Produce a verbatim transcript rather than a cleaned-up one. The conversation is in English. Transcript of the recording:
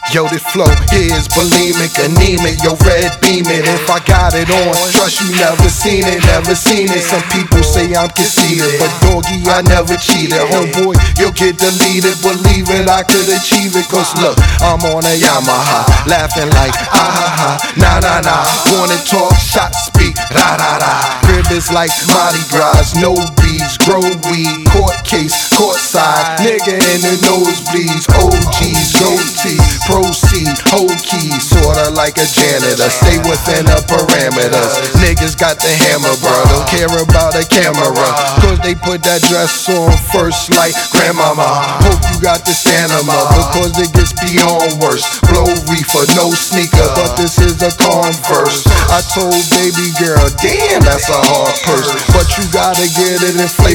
Yo, this flow is bulimic, anemic, yo, red beaming. If I got it on, trust you never seen it, never seen it. Some people say I'm conceited, but doggy, I never cheated. Homeboy, you'll get deleted, believe it, I could achieve it. Cause look, I'm on a Yamaha, laughing like ah ha ha, nah nah nah. Wanna talk, shot speak, ra ra ra. Crib is like Mardi Gras, no beats, grow weed, court case, courtside, nigga in the nosebleeds, O Gs, goatee, proceed, whole key, sorta like a janitor, stay within the parameters. Niggas got the hammer, bro, don't care about a camera, cause they put that dress on first like grandmama. Hope you got the stamina, because it gets beyond worse. Blow reefer, no sneaker, but this is a Converse. I told baby girl, damn, that's a hard purse, but you gotta get it inflated.